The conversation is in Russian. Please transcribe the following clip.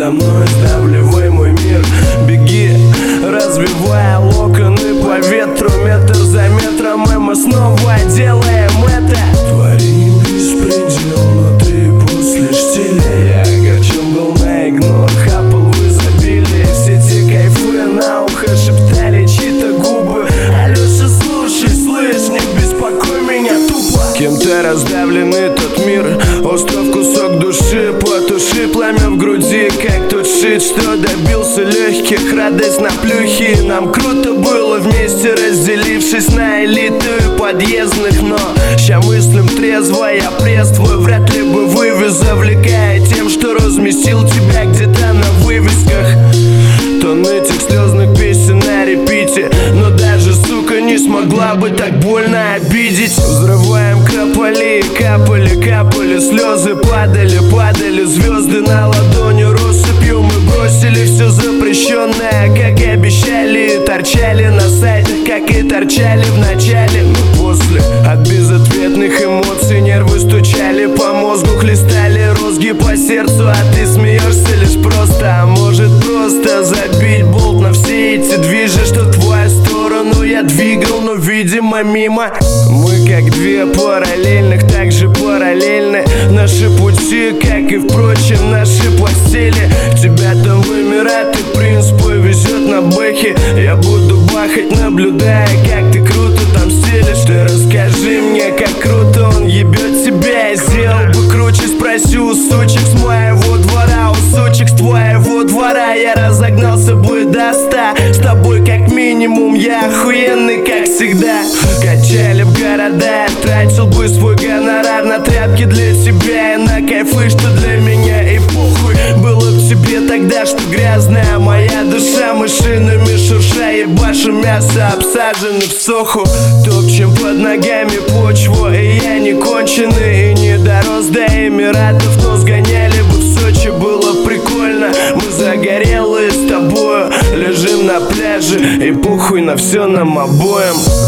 за мной, сдавливай мой мир. Беги, развивая локоны по ветру, метр за метром, и мы снова делаем это. Твори беспредел, но ты после штиля. Я огорчен был на игнор, хапал в изобилии. Все те кайфы на ухо шептали чьи-то губы. Алёша, слушай, слышь, не беспокой меня тупо. Кем-то раздавленный тот мир, остров кусок души. Потуши пламя в груди, как тот шит, что добился легких. Радость на плюхе, нам круто было вместе, разделившись на элиту и подъездных. Но ща мыслим трезво, я пресс твой вряд ли бы вывез, завлекая тем, что разместил тебя где-то на вывесках. Тон этих слезных песен на репите, но даже, сука, не смогла бы так больно обидеть. Взрываем крополи, капали, капали, слезы падали, падали звезды на ладони россыпью. Мы бросили все запрещенное, как и обещали, торчали на сайтах, как и торчали в начале. Но после от безответных эмоций нервы стучали по мозгу, хлестали розги по сердцу. А ты смеешься лишь просто, а может просто забить болт на все эти движи, что в твою сторону я двигал, но видимо мимо. Мы как две параллельных, так же параллельны наши пути, как и впрочем наши постели. Тебя там в Эмираты принц повезет на бэхе, я буду бахать, наблюдая, как ты круто там стелишь. Ты расскажи мне, как круто он ебет тебя. Я сделал бы круче, спроси у сучек с моего двора, у сучек с твоего двора. Я разогнался бы до 100, с тобой как минимум я охуенный, как всегда. Качали в города, я тратил бы свой гонорар на тряпки для тебя и на кайфы, что для меня. И похуй было в тебе тогда, что грязная моя душа, машинами шурша, ебашу мясо, обсажены в соху. Топчем под ногами почву, и я не конченый, и не дорос до Эмиратов, но сгоняли бы в Сочи, было прикольно. Мы загорелые с тобою, лежим на пляже, и похуй на все нам обоим.